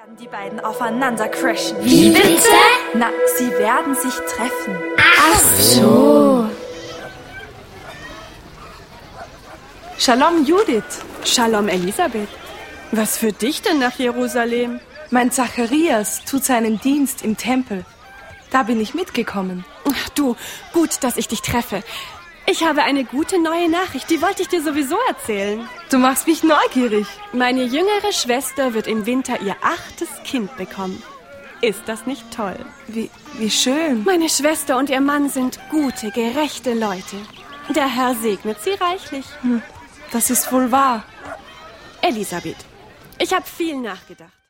werden die beiden aufeinander crashen. Wie bitte? Na, sie werden sich treffen. Ach so. Shalom Judith. Shalom Elisabeth. Was führt dich denn nach Jerusalem? Mein Zacharias tut seinen Dienst im Tempel. Da bin ich mitgekommen. Ach du, gut, dass ich dich treffe. Ich habe eine gute neue Nachricht, die wollte ich dir sowieso erzählen. Du machst mich neugierig. Meine jüngere Schwester wird im Winter ihr 8. Kind bekommen. Ist das nicht toll? Wie schön. Meine Schwester und ihr Mann sind gute, gerechte Leute. Der Herr segnet sie reichlich. Das ist wohl wahr. Elisabeth, ich habe viel nachgedacht.